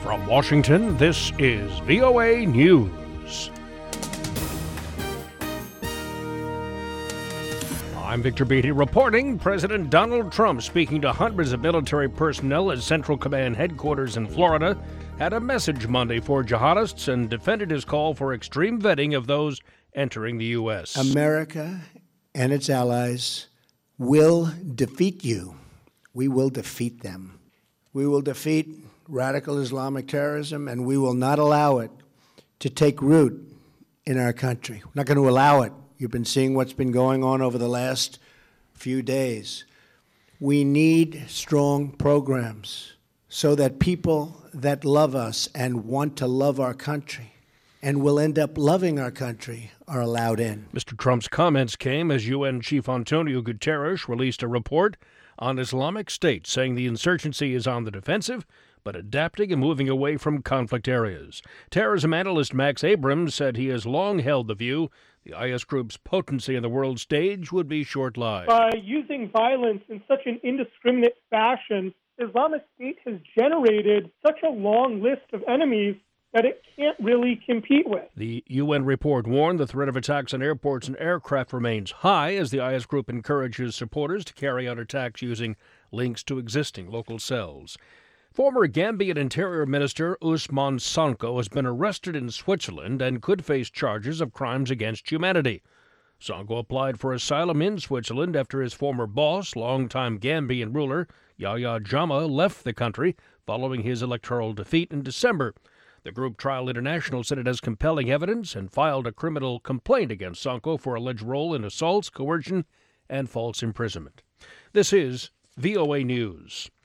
From Washington, this is VOA News. I'm Victor Beatty reporting. President Donald Trump, speaking to hundreds of military personnel at Central Command headquarters in Florida, had a message Monday for jihadists and defended his call for extreme vetting of those entering the U.S. America and its allies will defeat you. We will defeat them. We will defeat radical Islamic terrorism, and we will not allow it to take root in our country. We're not going to allow it. You've been seeing what's been going on over the last few days. We need strong programs so that people that love us and want to love our country and will end up loving our country are allowed in. Mr. Trump's comments came as UN Chief Antonio Guterres released a report on Islamic State, saying the insurgency is on the defensive, but adapting and moving away from conflict areas. Terrorism analyst Max Abrams said he has long held the view the IS group's potency on the world stage would be short-lived. By using violence in such an indiscriminate fashion, Islamic State has generated such a long list of enemies that it can't really compete with. The UN report warned the threat of attacks on airports and aircraft remains high as the IS group encourages supporters to carry out attacks using links to existing local cells. Former Gambian Interior Minister Ousmane Sonko has been arrested in Switzerland and could face charges of crimes against humanity. Sonko applied for asylum in Switzerland after his former boss, longtime Gambian ruler Yahya Jammeh, left the country following his electoral defeat in December. The group Trial International said it has compelling evidence and filed a criminal complaint against Sonko for alleged role in assaults, coercion, and false imprisonment. This is VOA News.